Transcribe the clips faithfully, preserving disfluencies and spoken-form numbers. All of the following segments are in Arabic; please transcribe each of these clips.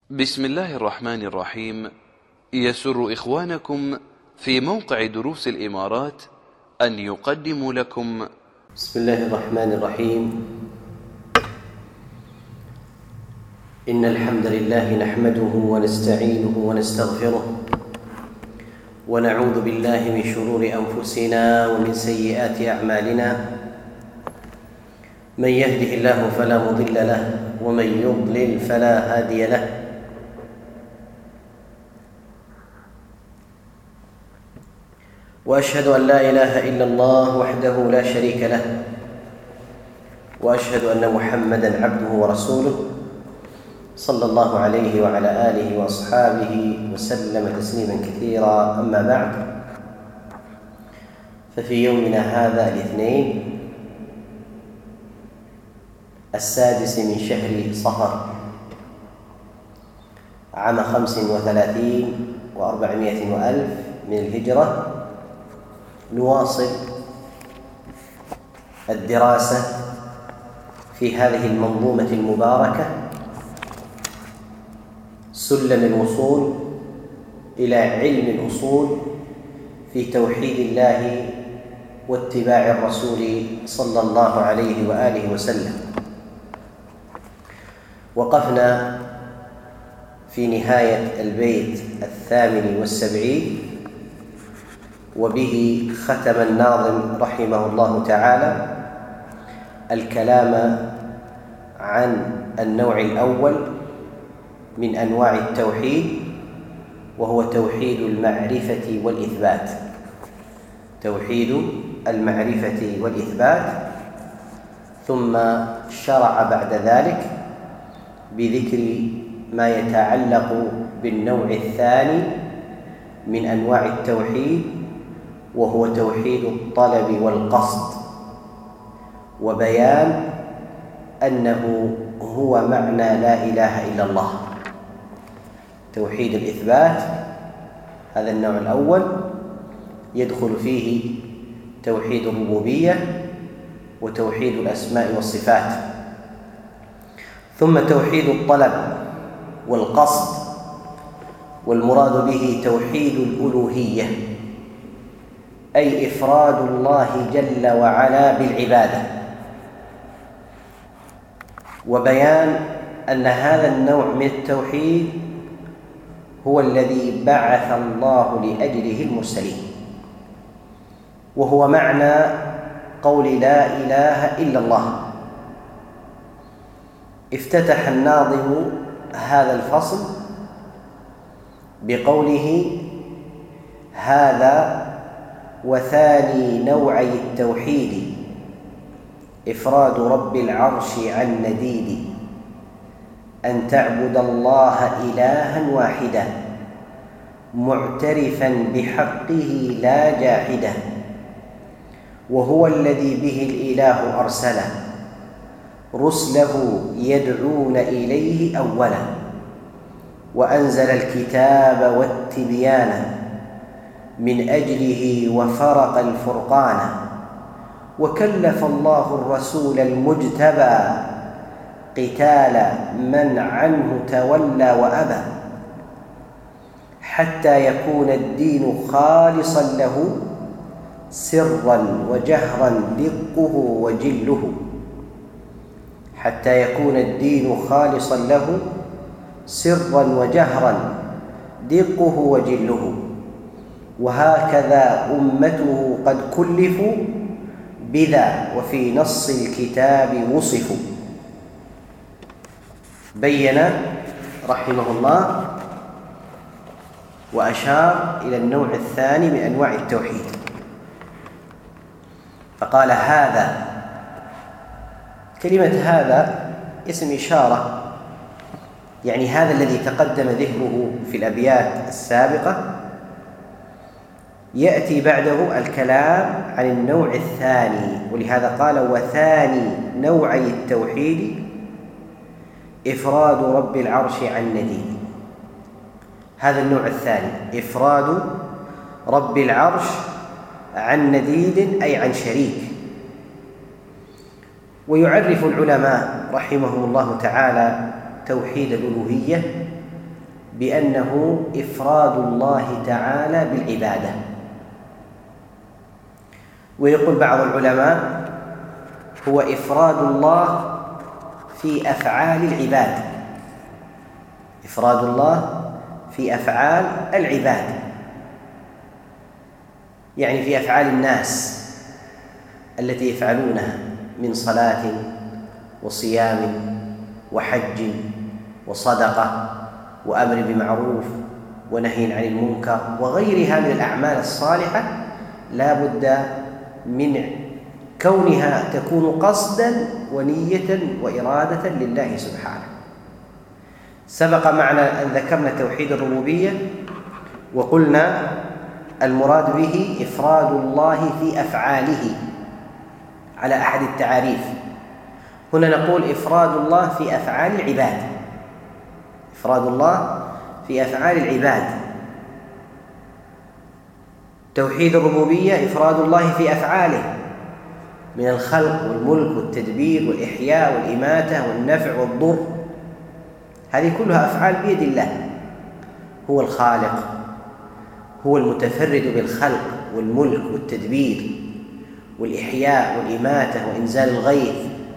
بسم الله الرحمن الرحيم. يسر إخوانكم في موقع دروس الإمارات أن يقدموا لكم بسم الله الرحمن الرحيم. إن الحمد لله نحمده ونستعينه ونستغفره ونعوذ بالله من شرور أنفسنا ومن سيئات أعمالنا. من يهده الله فلا مضل له ومن يضلل فلا هادي له. وأشهد أن لا إله إلا الله وحده لا شريك له، وأشهد أن محمدًا عبده ورسوله صلى الله عليه وعلى آله وأصحابه وسلم تسليمًا كثيرا. أما بعد، ففي يومنا هذا الاثنين السادس من شهر صفر عام خمس وثلاثين وأربعمائة وألف من الهجرة، نواصل الدراسة في هذه المنظومة المباركة، سلم الوصول إلى علم الأصول في توحيد الله واتباع الرسول صلى الله عليه وآله وسلم. وقفنا في نهاية البيت الثامن والسبعين، وبه ختم الناظم رحمه الله تعالى الكلام عن النوع الأول من أنواع التوحيد، وهو توحيد المعرفة والإثبات. توحيد المعرفة والإثبات. ثم شرع بعد ذلك بذكر ما يتعلق بالنوع الثاني من أنواع التوحيد، وهو توحيد الطلب والقصد، وبيان أنه هو معنى لا إله إلا الله. توحيد الإثبات هذا النوع الأول، يدخل فيه توحيد الربوبية وتوحيد الأسماء والصفات. ثم توحيد الطلب والقصد، والمراد به توحيد الألوهية، أي إفراد الله جل وعلا بالعبادة، وبيان أن هذا النوع من التوحيد هو الذي بعث الله لأجله المرسلين، وهو معنى قول لا إله إلا الله. افتتح الناظم هذا الفصل بقوله: هذا وثاني نوعي التوحيد إفراد رب العرش عن نديد، أن تعبد الله إلها واحدا معترفا بحقه لا جاحدا، وهو الذي به الإله أرسله رسله يدعون إليه أولا، وأنزل الكتاب والتبيان من أجله وفرق الفرقان، وكلف الله الرسول المجتبى قتال من عنه تولى وأبى، حتى يكون الدين خالصا له سرا وجهرا دقه وجله، حتى يكون الدين خالصا له سرا وجهرا دقه وجله. وهكذا أمته قد كلفوا بذا، وفي نص الكتاب وصفوا. بين رحمه الله وأشار إلى النوع الثاني من أنواع التوحيد، فقال: هذا. كلمة هذا اسم إشارة، يعني هذا الذي تقدم ذكره في الأبيات السابقة يأتي بعده الكلام عن النوع الثاني، ولهذا قال: وثاني نوعي التوحيد إفراد رب العرش عن نديد. هذا النوع الثاني إفراد رب العرش عن نديد، أي عن شريك. ويعرف العلماء رحمهم الله تعالى توحيد الألوهية بأنه إفراد الله تعالى بالعبادة. ويقول بعض العلماء هو إفراد الله في أفعال العباد، إفراد الله في أفعال العباد، يعني في أفعال الناس التي يفعلونها من صلاة وصيام وحج وصدقة وأمر بمعروف ونهي عن المنكر وغيرها من الأعمال الصالحة، لا بد من كونها تكون قصدا ونية وإرادة لله سبحانه. سبق معنا أن ذكرنا توحيد الربوبية وقلنا المراد به إفراد الله في أفعاله على أحد التعاريف. هنا نقول إفراد الله في أفعال العباد، إفراد الله في أفعال العباد. توحيد الربوبية إفراد الله في أفعاله من الخلق والملك والتدبير والإحياء والإماتة والنفع والضر، هذه كلها أفعال بيد الله. هو الخالق، هو المتفرد بالخلق والملك والتدبير والإحياء والإماتة وإنزال الغيث.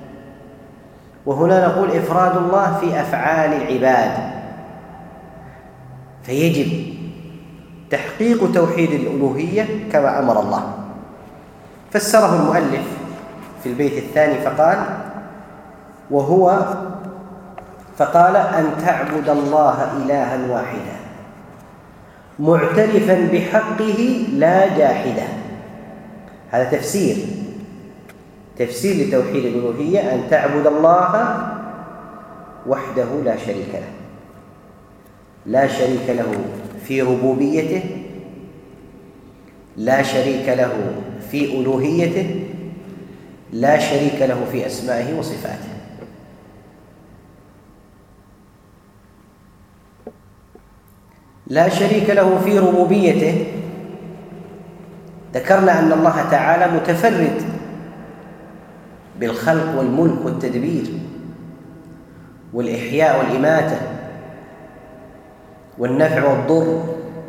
وهنا نقول إفراد الله في أفعال العباد، فيجب تحقيق توحيد الألوهية كما أمر الله. فسره المؤلف في البيت الثاني فقال: وهو فقال أن تعبد الله إلها واحدا معترفا بحقه لا جاحدا. هذا تفسير تفسير لتوحيد الألوهية، أن تعبد الله وحده لا شريك له، لا شريك له في ربوبيته، لا شريك له في ألوهيته، لا شريك له في أسمائه وصفاته. لا شريك له في ربوبيته، ذكرنا أن الله تعالى متفرد بالخلق والملك والتدبير والإحياء والإماتة والنفع والضر.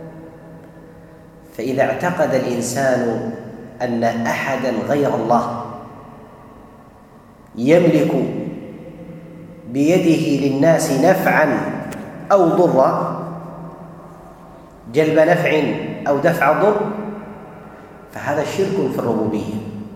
فإذا اعتقد الإنسان أن أحداً غير الله يملك بيده للناس نفعاً أو ضرًا، جلب نفع أو دفع ضر، فهذا شرك في الربوبية،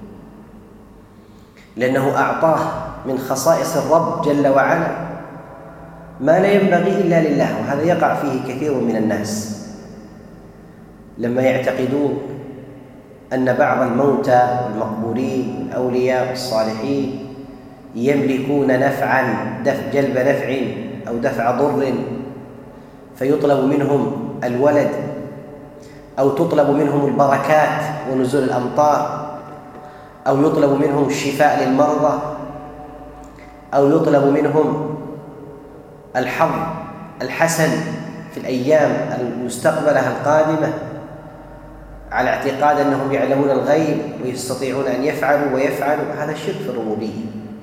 لأنه أعطاه من خصائص الرب جل وعلا ما لا ينبغي إلا لله. وهذا يقع فيه كثير من الناس لما يعتقدون أن بعض الموتى والمقبورين والأولياء والصالحين يملكون نفعا، دفع جلب نفع أو دفع ضر، فيطلب منهم الولد أو تطلب منهم البركات ونزول الأمطار، أو يطلب منهم الشفاء للمرضى، أو يطلب منهم الحظ الحسن في الأيام المستقبلة القادمة، على اعتقاد أنهم يعلمون الغيب ويستطيعون أن يفعلوا ويفعلوا. هذا شرك في الربوبية.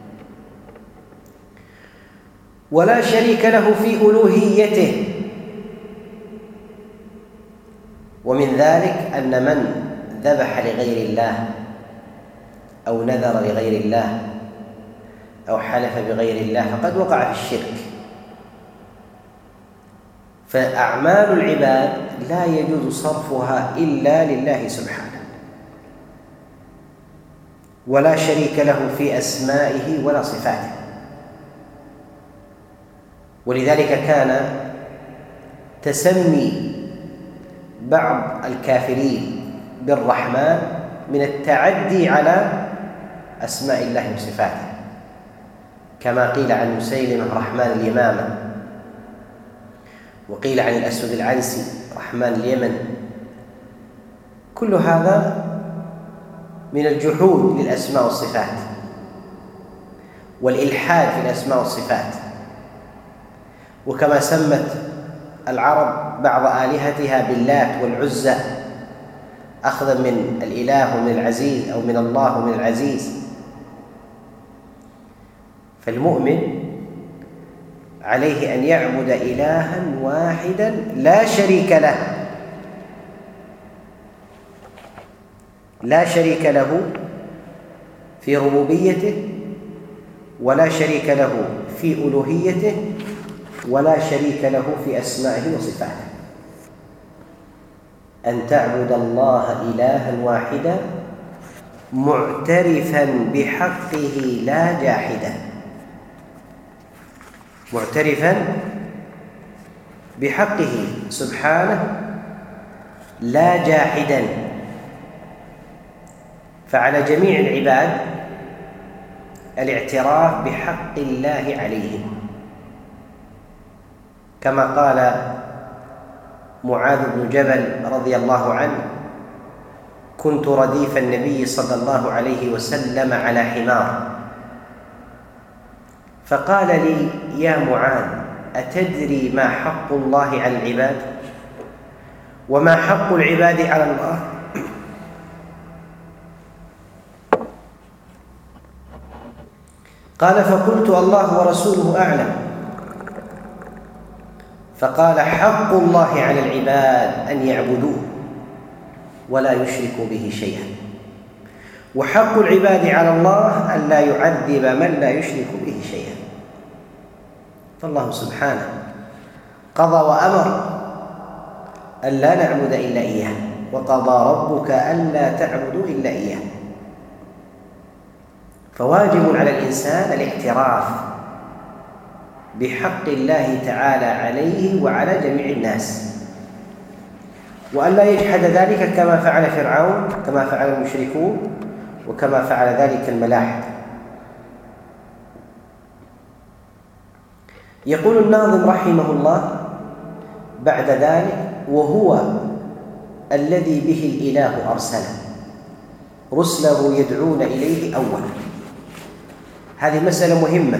ولا شريك له في ألوهيته، ومن ذلك أن من ذبح لغير الله أو نذر لغير الله أو حلف بغير الله فقد وقع في الشرك. فأعمال العباد لا يجوز صرفها إلا لله سبحانه، ولا شريك له في أسمائه ولا صفاته. ولذلك كان تسمي بعض الكافرين بالرحمن من التعدي على أسماء الله وصفاته، كما قيل عن مسيلمة رحمن اليمامة، وقيل عن الأسود العنسي رحمن اليمن. كل هذا من الجحود للأسماء والصفات والإلحاد في الأسماء والصفات. وكما سمت العرب بعض آلهتها باللات والعزى أخذا من الإله ومن العزيز، أو من الله ومن العزيز. فالمؤمن عليه أن يعبد إلها واحدا لا شريك له، لا شريك له في ربوبيته، ولا شريك له في ألوهيته، ولا شريك له في أسمائه وصفاته. أن تعبد الله إلها واحدا معترفا بحقه لا جاحدا، معترفا بحقه سبحانه لا جاحدا. فعلى جميع العباد الاعتراف بحق الله عليهم، كما قال معاذ بن جبل رضي الله عنه: كنت رديف النبي صلى الله عليه وسلم على حمار، فقال لي: يا معاذ، أتدري ما حق الله على العباد وما حق العباد على الله؟ قال: فقلت: الله ورسوله أعلم. فقال: حق الله على العباد أن يعبدوه ولا يشركوا به شيئا، وحق العباد على الله أن لا يعذب من لا يشرك به شيئا. فالله سبحانه قضى وأمر أن لا نعبد إلا إياه، وقضى ربك ألا تعبدوا إلا إياه. فواجب على الإنسان الاعتراف بحق الله تعالى عليه وعلى جميع الناس، وأن لا يجحد ذلك كما فعل فرعون، كما فعل المشركون، وكما فعل ذلك الملاحدة. يقول الناظم رحمه الله بعد ذلك: وهو الذي به الإله أرسله رسله يدعون إليه أولا. هذه مسألة مهمة،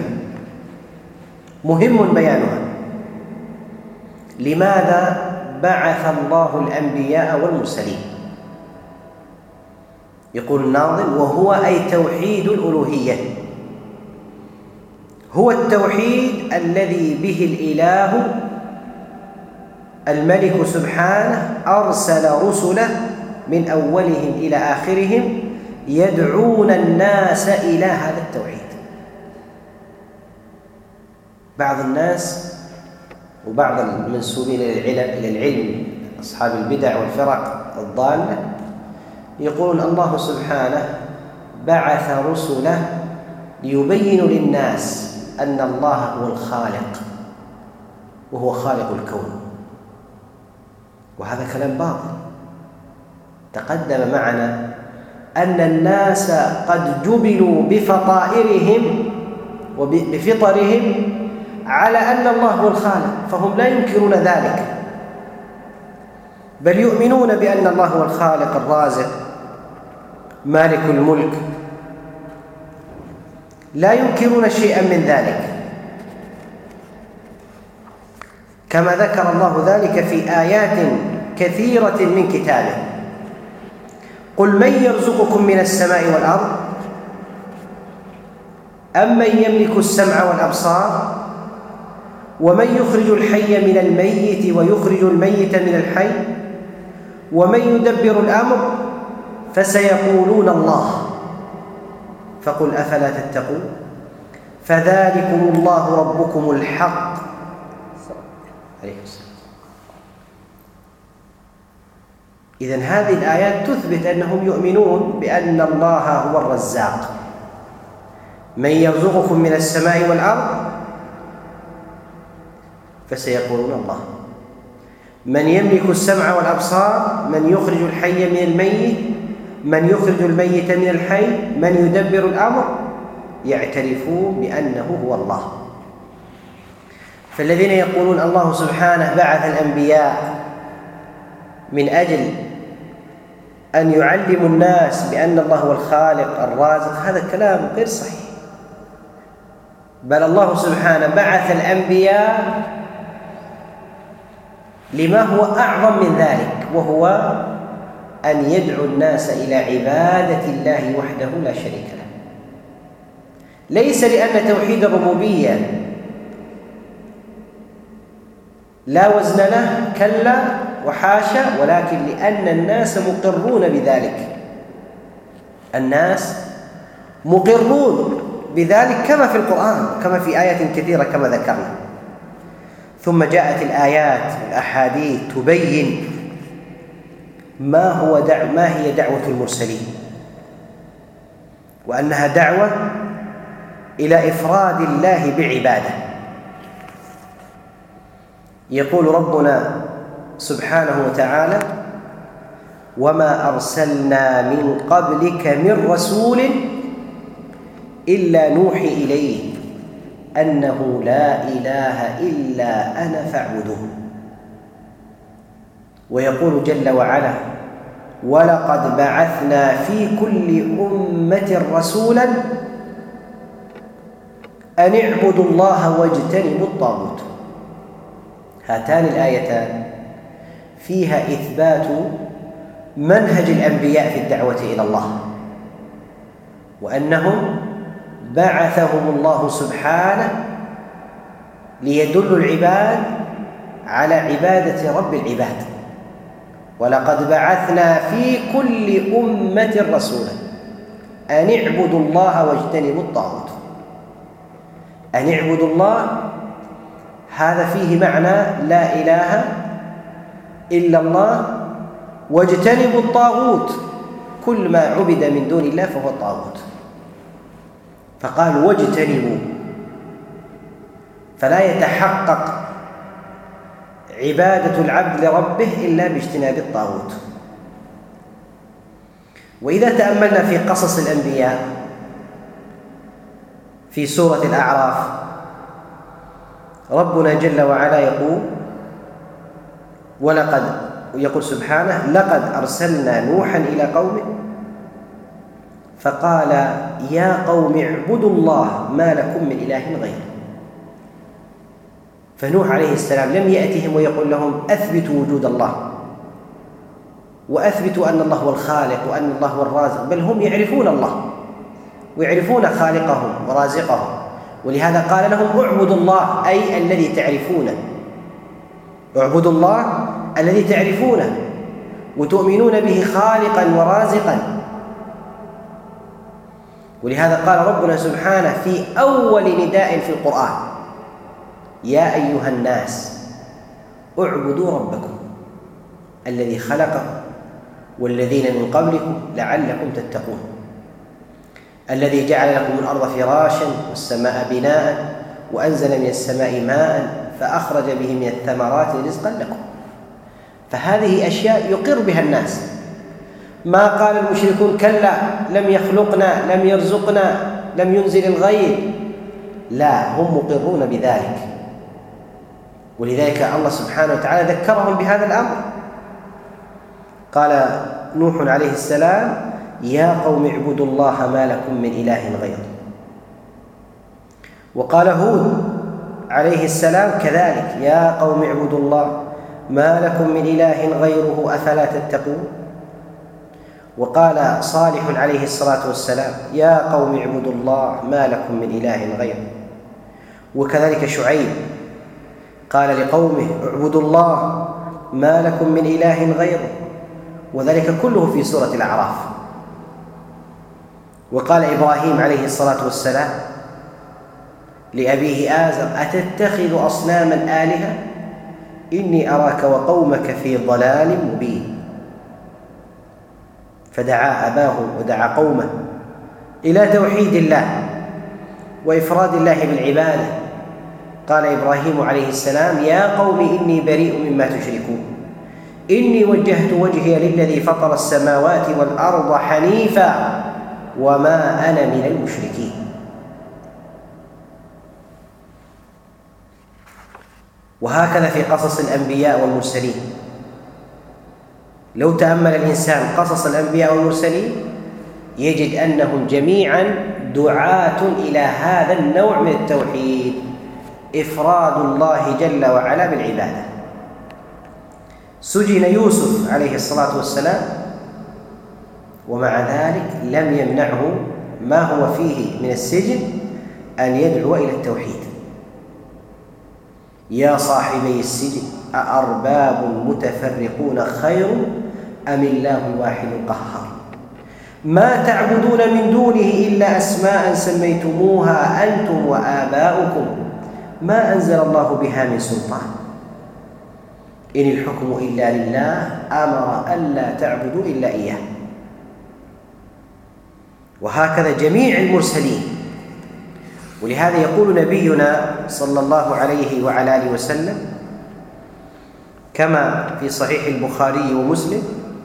مهم بيانها. لماذا بعث الله الأنبياء والمرسلين؟ يقول الناظم: وهو أي توحيد الألوهية، هو التوحيد الذي به الإله الملك سبحانه أرسل رسله من أولهم إلى آخرهم يدعون الناس إلى هذا التوحيد. بعض الناس وبعض المنسوبين إلى العلم أصحاب البدع والفرق الضالة يقولون الله سبحانه بعث رسله ليبين للناس أن الله هو الخالق وهو خالق الكون، وهذا كلام باطل. تقدم معنا أن الناس قد جبلوا بفطائرهم وبفطرهم على أن الله هو الخالق، فهم لا ينكرون ذلك، بل يؤمنون بأن الله هو الخالق الرازق مالك الملك، لا ينكرون شيئا من ذلك، كما ذكر الله ذلك في آيات كثيرة من كتابه: قل من يرزقكم من السماء والأرض أم من يملك السمع والأبصار ومن يخرج الحي من الميت ويخرج الميت من الحي ومن يدبر الأمر فسيقولون الله فقل أفلا تتقون فذلكم الله ربكم الحق. عليه السلام. إذن هذه الآيات تثبت أنهم يؤمنون بأن الله هو الرزاق، من يرزقكم من السماء والأرض فسيقولون الله، من يملك السمع والأبصار، من يخرج الحي من الميت، من يخرج الميت من الحي، من يدبر الأمر، يعترفون بأنه هو الله. فالذين يقولون الله سبحانه بعث الأنبياء من أجل أن يعلموا الناس بأن الله هو الخالق الرازق، هذا كلام غير صحيح، بل الله سبحانه بعث الأنبياء لما هو أعظم من ذلك، وهو أن يدعو الناس إلى عبادة الله وحده لا شريك له، ليس لأن توحيد الربوبية لا وزن له، كلا وحاشا، ولكن لأن الناس مقرون بذلك، الناس مقرون بذلك كما في القرآن، كما في آيات كثيرة كما ذكرنا. ثم جاءت الآيات والأحاديث تبين ما هو دع ما هي دعوة المرسلين، وأنها دعوة إلى إفراد الله بعبادة. يقول ربنا سبحانه وتعالى: وما أرسلنا من قبلك من رسول إلا نوحي إليه أنه لا إله إلا أنا فاعبدون. ويقول جل وعلا: ولقد بعثنا في كل أمة رسولا أن اعبدوا الله واجتنبوا الطاغوت. هاتان الآيتان فيها إثبات منهج الأنبياء في الدعوة إلى الله، وأنهم بعثهم الله سبحانه ليدلوا العباد على عبادة رب العباد. ولقد بعثنا في كل أمة رسولا أن اعبدوا الله واجتنبوا الطاغوت. أن اعبدوا الله هذا فيه معنى لا إله إلا الله، واجتنبوا الطاغوت، كل ما عبد من دون الله فهو الطاغوت. فقال واجتنبوا، فلا يتحقق عبادة العبد لربه إلا باجتناب الطاغوت. وإذا تأملنا في قصص الأنبياء في سورة الأعراف، ربنا جل وعلا يقول ولقد يقول سبحانه: لقد أرسلنا نوحا إلى قومه فقال يا قوم اعبدوا الله ما لكم من إله غيره. فنوح عليه السلام لم يأتهم ويقول لهم أثبتوا وجود الله وأثبتوا أن الله هو الخالق وأن الله هو الرازق، بل هم يعرفون الله ويعرفون خالقهم ورازقهم، ولهذا قال لهم اعبدوا الله أي الذي تعرفونه، اعبدوا الله الذي تعرفونه وتؤمنون به خالقا ورازقا. ولهذا قال ربنا سبحانه في أول نداء في القرآن: يا أيها الناس اعبدوا ربكم الذي خلقكم والذين من قبلكم لعلكم تتقون، الذي جعل لكم الأرض فراشا والسماء بناء وأنزل من السماء ماء فأخرج به من الثمرات رزقا لكم. فهذه أشياء يقر بها الناس. ما قال المشركون كلا لم يخلقنا لم يرزقنا لم ينزل الغيث، لا، هم مقرون بذلك. ولذلك الله سبحانه وتعالى ذكرهم بهذا الأمر. قال نوح عليه السلام: يا قوم اعبدوا الله ما لكم من إله غيره. وقال هود عليه السلام كذلك: يا قوم اعبدوا الله ما لكم من إله غيره أفلا تتقون. وقال صالح عليه الصلاة والسلام: يا قوم اعبدوا الله ما لكم من إله غيره. وكذلك شعيب قال لقومه: اعبدوا الله ما لكم من إله غيره، وذلك كله في سورة الأعراف. وقال إبراهيم عليه الصلاة والسلام لأبيه آزر: أتتخذ أصناما آلهة إني أراك وقومك في ضلال مبين. فدعا أباه ودعا قومه إلى توحيد الله وإفراد الله بالعبادة. قال إبراهيم عليه السلام: يا قوم إني بريء مما تشركون إني وجهت وجهي للذي فطر السماوات والأرض حنيفا وما أنا من المشركين. وهكذا في قصص الأنبياء والمرسلين. لو تأمل الإنسان قصص الأنبياء والمرسلين يجد أنهم جميعا دعاة إلى هذا النوع من التوحيد، إفراد الله جل وعلا بالعبادة. سجن يوسف عليه الصلاة والسلام ومع ذلك لم يمنعه ما هو فيه من السجن أن يدعو إلى التوحيد. يا صاحبي السجن أأرباب متفرقون خير أم الله الواحد القهار ما تعبدون من دونه إلا أسماء سميتموها أنتم وآباؤكم ما أنزل الله بها من سلطان إن الحكم إلا لله أمر ألا تعبدوا إلا إياه. وهكذا جميع المرسلين. ولهذا يقول نبينا صلى الله عليه وعلى آله وسلم كما في صحيح البخاري ومسلم،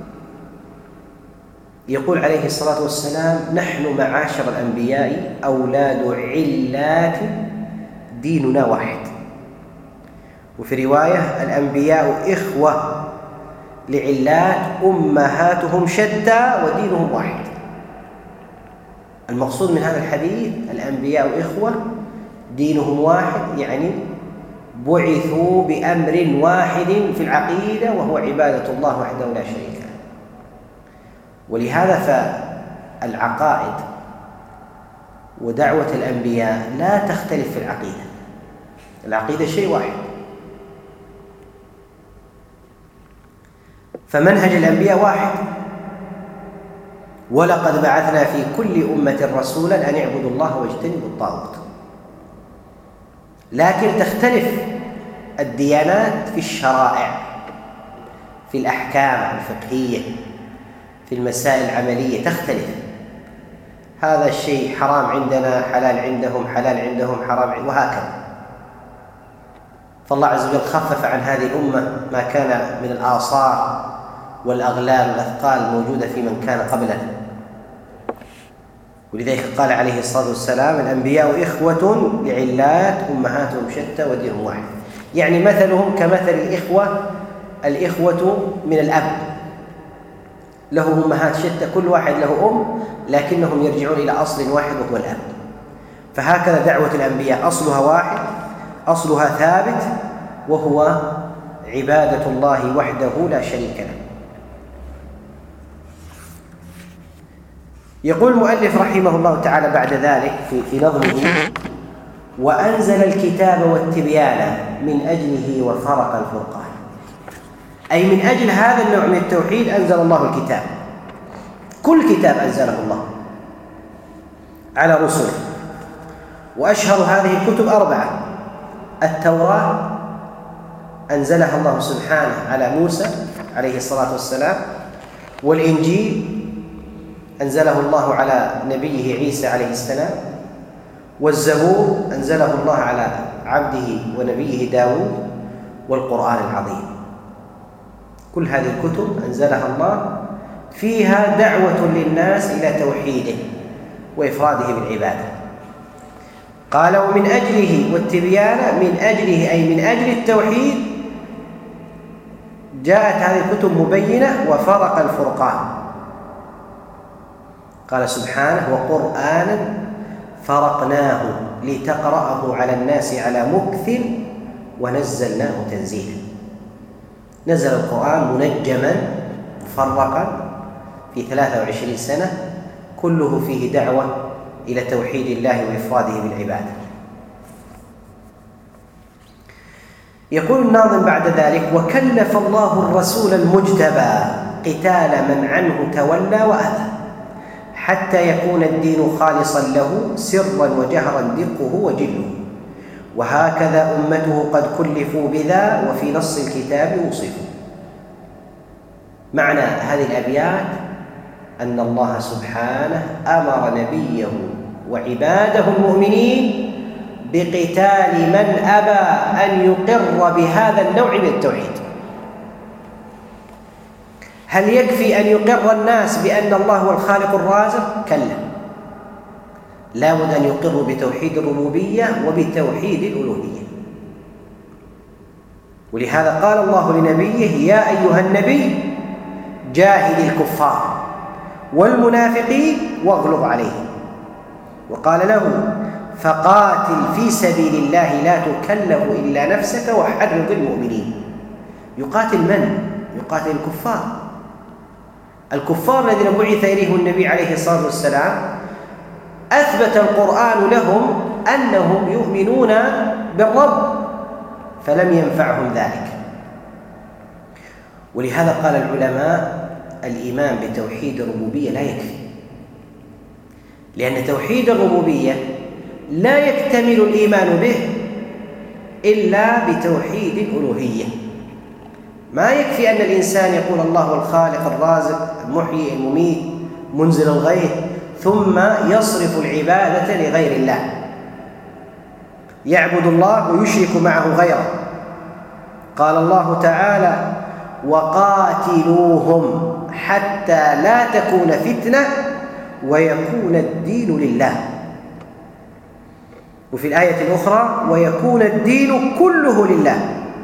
يقول عليه الصلاة والسلام: نحن معاشر الأنبياء أولاد علات ديننا واحد. وفي رواية: الأنبياء إخوة لعلات أمهاتهم شتى ودينهم واحد. المقصود من هذا الحديث الأنبياء إخوة دينهم واحد، يعني بعثوا بأمر واحد في العقيدة وهو عبادة الله وحده لا شريك له. ولهذا فالعقائد ودعوة الأنبياء لا تختلف في العقيدة. العقيدة شيء واحد. فمنهج الأنبياء واحد: ولقد بعثنا في كل أمة رسولا أن اعبدوا الله واجتنبوا الطاغوت. لكن تختلف الديانات في الشرائع، في الأحكام الفقهية، في المسائل العملية تختلف. هذا الشيء حرام عندنا، حلال عندهم، حلال عندهم، حرام عندهم، وهكذا. فالله عز وجل خفف عن هذه الأمة ما كان من الآثار والأغلال والأثقال الموجودة في من كان قبلنا. ولذلك قال عليه الصلاة والسلام: الأنبياء إخوة لعلات أمهاتهم شتى ودينهم واحد. يعني مثلهم كمثل الإخوة الإخوة من الأب، له أمهات شتى، كل واحد له أم، لكنهم يرجعون إلى أصل واحد وهو الأب. فهكذا دعوة الأنبياء أصلها واحد، أصلها ثابت، وهو عبادة الله وحده لا شريك له. يقول المؤلف رحمه الله تعالى بعد ذلك في نظمه: وأنزل الكتاب والتبيان من أجله وفرق الفرقان. أي من أجل هذا النوع من التوحيد أنزل الله الكتاب. كل كتاب أنزله الله على رسله، وأشهر هذه الكتب أربعة: التوراة أنزلها الله سبحانه على موسى عليه الصلاة والسلام، والإنجيل أنزله الله على نبيه عيسى عليه السلام، والزبور أنزله الله على عبده ونبيه داود، والقرآن العظيم. كل هذه الكتب أنزلها الله فيها دعوة للناس إلى توحيده وإفراده بالعبادة. قال: ومن أجله، والتبيان من أجله أي من أجل التوحيد، جاءت هذه الكتب مبينة وفرق الفرقان. قال سبحانه: وقرآنا فرقناه لتقرأه على الناس على مكث ونزلناه تنزيلا. نزل القرآن منجما مفرقا في ثلاثة وعشرين سنة، كله فيه دعوة إلى توحيد الله وإفراده بالعبادة. يقول الناظم بعد ذلك: وكلف الله الرسول المجتبى قتال من عنه تولى وأذى، حتى يكون الدين خالصا له سرا وجهرا دقه وجله، وهكذا أمته قد كلفوا بذا وفي نص الكتاب وصفوا. معنى هذه الأبيات أن الله سبحانه أمر نبيه وعباده المؤمنين بقتال من أبى أن يقر بهذا النوع من التوحيد. هل يكفي أن يقر الناس بأن الله هو الخالق الرازق؟ كلا، لا بد أن يقروا بتوحيد الربوبية وبتوحيد الألوهية. ولهذا قال الله لنبيه: يا أيها النبي جاهد الكفار والمنافقين واغلظ عليهم. وقال له: فقاتل في سبيل الله لا تكلف إلا نفسك وحرض المؤمنين. يقاتل من؟ يقاتل الكفار. الكفار الذين بعث إليهم النبي عليه الصلاة والسلام أثبت القرآن لهم أنهم يؤمنون بالرب، فلم ينفعهم ذلك. ولهذا قال العلماء الإيمان بتوحيد الربوبية لا يكفي، لأن توحيد الربوبية لا يكتمل الإيمان به إلا بتوحيد الألوهية. ما يكفي أن الإنسان يقول الله الخالق الرازق المحيي المميت منزل الغيث ثم يصرف العبادة لغير الله، يعبد الله ويشرك معه غيره. قال الله تعالى: وقاتلوهم حتى لا تكون فتنة ويكون الدين لله. وفي الآية الأخرى: ويكون الدين كله لله.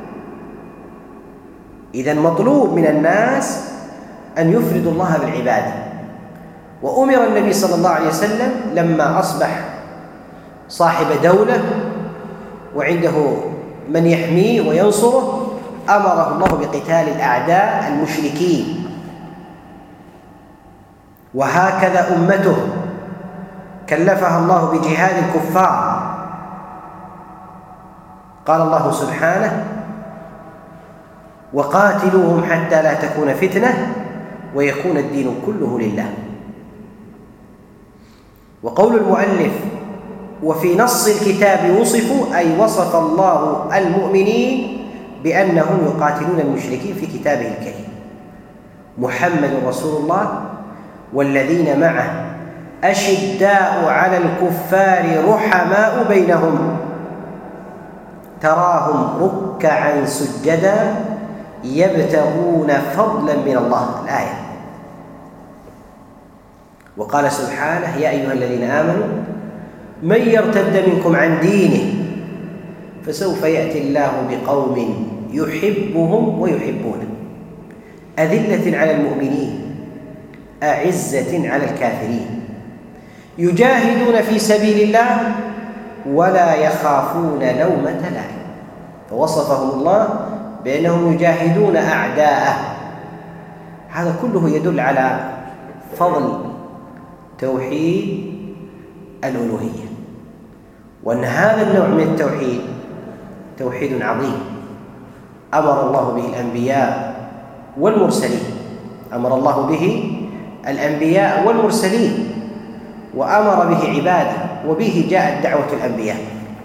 إذن مطلوب من الناس أن يفردوا الله بالعبادة. وأمر النبي صلى الله عليه وسلم لما أصبح صاحب دولة وعنده من يحميه وينصره، أمره الله بقتال الأعداء المشركين. وهكذا أمته كلفها الله بجهاد الكفار. قال الله سبحانه: وقاتلوهم حتى لا تكون فتنة ويكون الدين كله لله. وقول المؤلف: وفي نص الكتاب وصفوا، أي وصف الله المؤمنين بأنهم يقاتلون المشركين في كتابه الكريم. محمد رسول الله والذين معه أشداء على الكفار رحماء بينهم تراهم ركعا سجدا يبتغون فضلا من الله. الآية. وقال سبحانه: يا أيها الذين آمنوا من يرتد منكم عن دينه فسوف يأتي الله بقوم يحبهم ويحبونه أذلة على المؤمنين أعزة على الكافرين يجاهدون في سبيل الله ولا يخافون لومة لائم. فوصفهم الله بأنهم يجاهدون أعداءه. هذا كله يدل على فضل توحيد الألوهية، وأن هذا النوع من التوحيد توحيد عظيم أمر الله به الأنبياء والمرسلين. أمر الله به الأنبياء والمرسلين وأمر به عباده، وبه جاءت دعوة الأنبياء.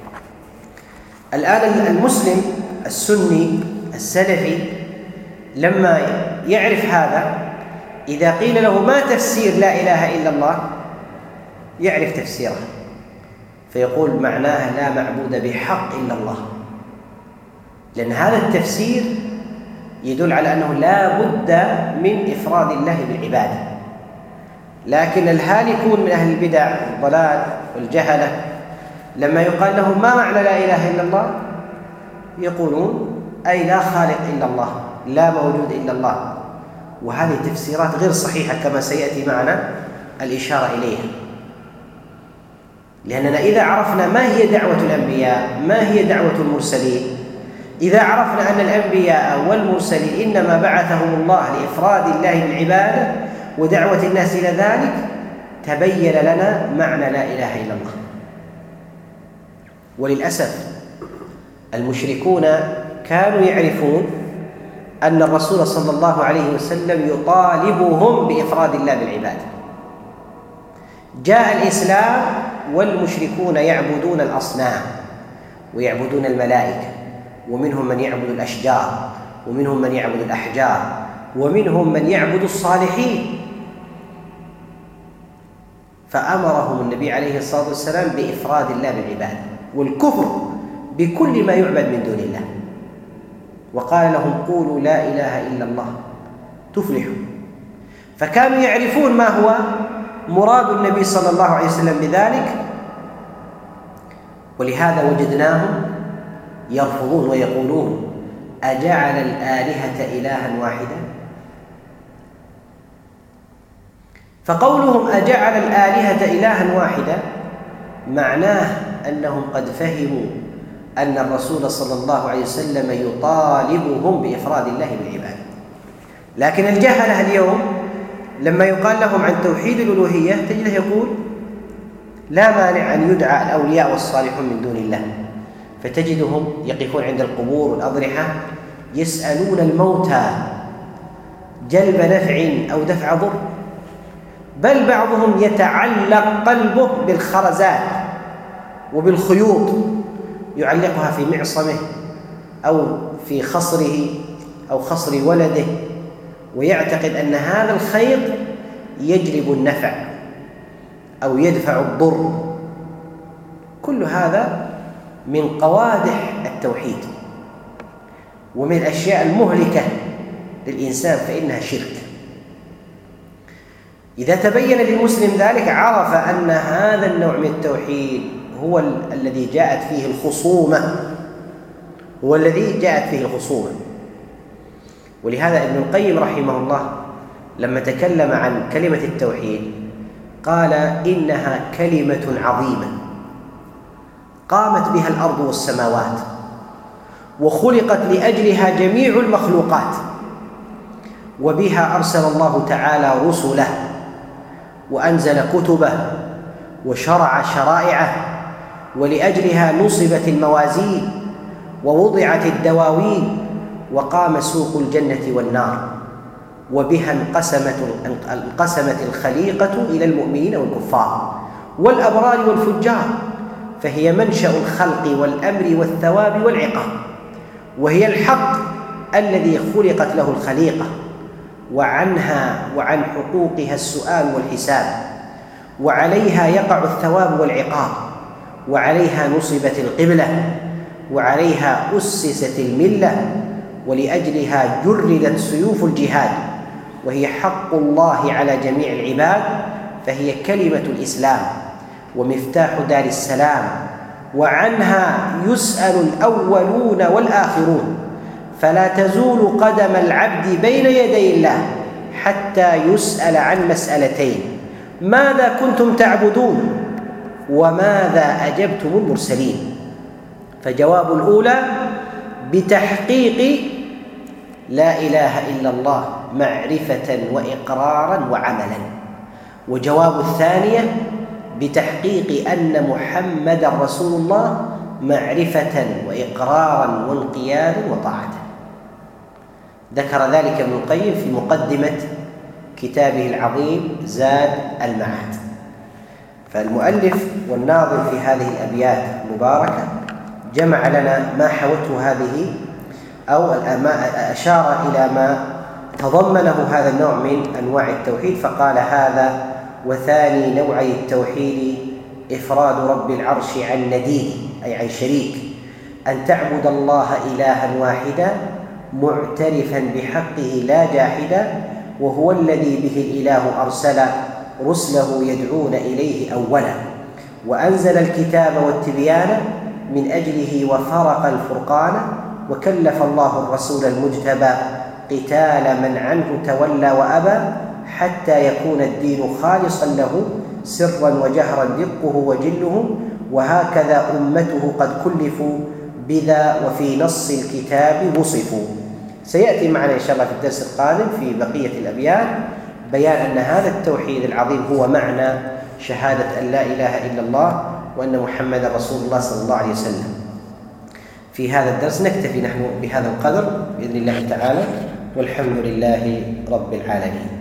الآن المسلم السني السلفي لما يعرف هذا، إذا قيل له ما تفسير لا إله إلا الله يعرف تفسيره، فيقول معناها لا معبود بحق إلا الله، لأن هذا التفسير يدل على أنه لا بد من إفراد الله بالعبادة. لكن الهالكون من أهل البدع والضلال والجهلة لما يقال لهم ما معنى لا إله إلا الله يقولون أي لا خالق إلا الله، لا موجود إلا الله. وهذه تفسيرات غير صحيحة كما سيأتي معنا الإشارة إليها. لأننا إذا عرفنا ما هي دعوة الأنبياء، ما هي دعوة المرسلين، إذا عرفنا أن الأنبياء والمرسلين إنما بعثهم الله لإفراد الله بالعبادة ودعوة الناس إلى ذلك، تبين لنا معنى لا إله إلا الله. وللأسف المشركون كانوا يعرفون أن الرسول صلى الله عليه وسلم يطالبهم بإفراد الله بالعبادة. جاء الإسلام والمشركون يعبدون الأصنام ويعبدون الملائكة، ومنهم من يعبد الأشجار، ومنهم من يعبد الأحجار، ومنهم من يعبد الصالحين. فأمرهم النبي عليه الصلاة والسلام بإفراد الله بالعبادة والكفر بكل ما يعبد من دون الله، وقال لهم قولوا لا إله إلا الله تفلحوا. فكانوا يعرفون ما هو مراد النبي صلى الله عليه وسلم بذلك، ولهذا وجدناهم يرفضون ويقولون أجعل الآلهة إلها واحدا. فقولهم أجعل الآلهة إلها واحدا معناه أنهم قد فهموا أن الرسول صلى الله عليه وسلم يطالبهم بإفراد الله بالعبادة. لكن الجهلة اليوم لما يقال لهم عن توحيد الألوهية تجده يقول لا مانع أن يدعى الأولياء والصالحون من دون الله، فتجدهم يقفون عند القبور والأضرحة يسألون الموتى جلب نفع أو دفع ضر، بل بعضهم يتعلق قلبه بالخرزات وبالخيوط، يعلقها في معصمه أو في خصره أو خصر ولده، ويعتقد أن هذا الخيط يجلب النفع أو يدفع الضر. كل هذا من قوادح التوحيد ومن الأشياء المهلكة للإنسان، فإنها شرك. إذا تبين للمسلم ذلك عرف أن هذا النوع من التوحيد هو ال- الذي جاءت فيه الخصومة هو الذي جاءت فيه الخصومة ولهذا ابن القيم رحمه الله لما تكلم عن كلمة التوحيد قال إنها كلمة عظيمة قامت بها الأرض والسماوات، وخلقت لأجلها جميع المخلوقات، وبها أرسل الله تعالى رسله وأنزل كتبه وشرع شرائعه، ولأجلها نصبت الموازين ووضعت الدواوين وقام سوق الجنة والنار، وبها انقسمت انقسمت الخليقة إلى المؤمنين والكفار والأبرار والفجار، فهي منشأ الخلق والأمر والثواب والعقاب، وهي الحق الذي خلقت له الخليقة، وعنها وعن حقوقها السؤال والحساب، وعليها يقع الثواب والعقاب، وعليها نصبت القبلة، وعليها أسست الملة، ولأجلها جردت سيوف الجهاد، وهي حق الله على جميع العباد، فهي كلمة الإسلام ومفتاح دار السلام، وعنها يسأل الأولون والآخرون، فلا تزول قدم العبد بين يدي الله حتى يسأل عن مسألتين: ماذا كنتم تعبدون؟ وماذا أجبتم المرسلين؟ فجواب الأولى بتحقيق لا إله إلا الله معرفة وإقرارا وعملا، وجواب الثانية بتحقيق أن محمد رسول الله معرفة وإقرارا وانقيادا وطاعة. ذكر ذلك ابن القيم في مقدمة كتابه العظيم زاد المعاد. فالمؤلف والناظم في هذه الأبيات المباركة جمع لنا ما حوته هذه أو ما أشار إلى ما تضمنه هذا النوع من أنواع التوحيد، فقال: هذا وثاني نوعي التوحيد إفراد رب العرش عن نديد، أي عن شريك، أن تعبد الله إلها واحدا معترفا بحقه لا جاحدا، وهو الذي به الإله أرسل رسله يدعون إليه أولا، وأنزل الكتاب والتبيان من أجله وفرق الفرقان، وكلف الله الرسول المجتبى قتال من عنه تولى وأبى، حتى يكون الدين خالصا له سرا وجهرا دقه وجله، وهكذا أمته قد كلفوا بذا وفي نص الكتاب وصفوا. سيأتي معنا إن شاء الله في الدرس القادم في بقية الأبيات بيان أن هذا التوحيد العظيم هو معنى شهادة أن لا إله إلا الله وأن محمد رسول الله صلى الله عليه وسلم. في هذا الدرس نكتفي نحن بهذا القدر بإذن الله تعالى، والحمد لله رب العالمين.